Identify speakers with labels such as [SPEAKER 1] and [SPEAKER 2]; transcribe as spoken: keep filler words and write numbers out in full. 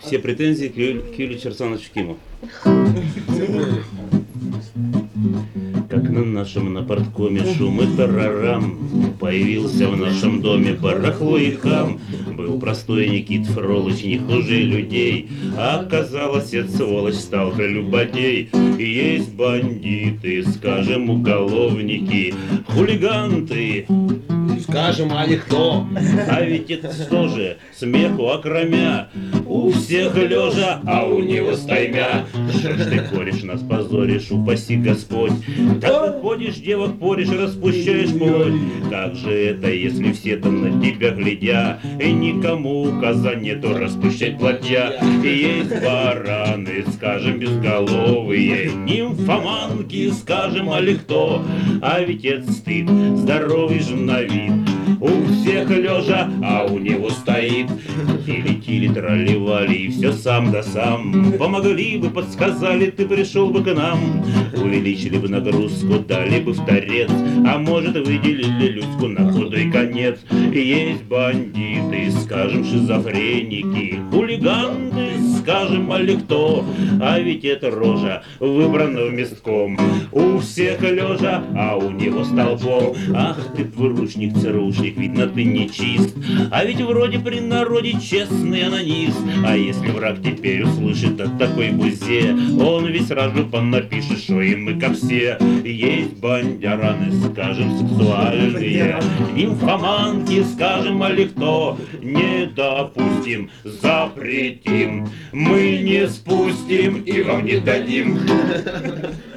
[SPEAKER 1] все претензии к Юле, к Юле Черсановичу Киму. Как на нашем на порткоме шум и тарарам, появился в нашем доме барахло и хам. Был простой Никит Фролыч, не хуже людей, а оказалось, эта сволочь стал прелюбодей. И есть бандиты, скажем, уголовники, хулиганты,
[SPEAKER 2] скажем, а не кто.
[SPEAKER 1] А ведь это что же, смеху окромя, у всех лежа, а у него стаймя. Что ж ты корешь, нас позоришь, упаси Господь. Так ходишь, девок поришь, распущаешь плоть. Как же это, если все-то на тебя глядя, и никому указа нету распущать платья. И есть бараны, скажем, безголовые, нимфоманки, скажем, али кто. А ведь это стыд, здоровый же на вид, у всех лежа, а у него стоит. Тили-тили, тролливали, и все сам да сам. Помогли бы, подсказали, ты пришел бы к нам. Увеличили бы нагрузку, дали бы в торец, а может, выделили людку на худой конец. И есть бандиты, скажем, шизофреники, хулиганты, скажем, али кто. А ведь это рожа выбрана местком, у всех лежа, а у него столбом. Ах ты, двуручник, церушник, видно, ты не чист, а ведь вроде при народе честный анонист. А если враг теперь услышит о такой бузе, он весь сразу понапишет, что и мы как все. Есть бандяраны, скажем, сексуальные, нимфоманки, скажем, али кто. Не допустим, запретим, мы не спустим и вам не дадим.